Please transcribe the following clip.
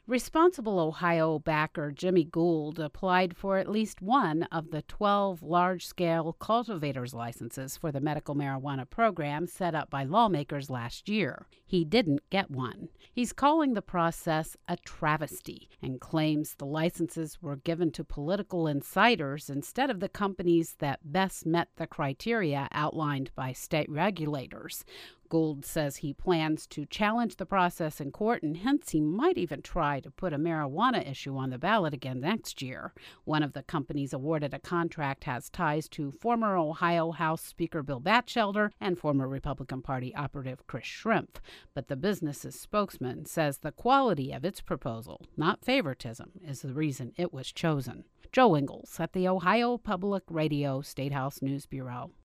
Responsible Ohio backer Jimmy Gould applied for at least one of the 12 large-scale cultivators licenses for the medical marijuana program set up by lawmakers last year. He didn't get one. He's calling the process a travesty and claims the licenses were given to political insiders instead of the companies that best met the criteria outlined by state regulators. Gould says he plans to challenge the process in court, and hence he might even try to put a marijuana issue on the ballot again next year. One of the companies awarded a contract has ties to former Ohio House Speaker Bill Batchelder and former Republican Party operative Chris Schrimpf. But the business's spokesman says the quality of its proposal, not favoritism, is the reason it was chosen. Joe Ingles at the Ohio Public Radio Statehouse News Bureau.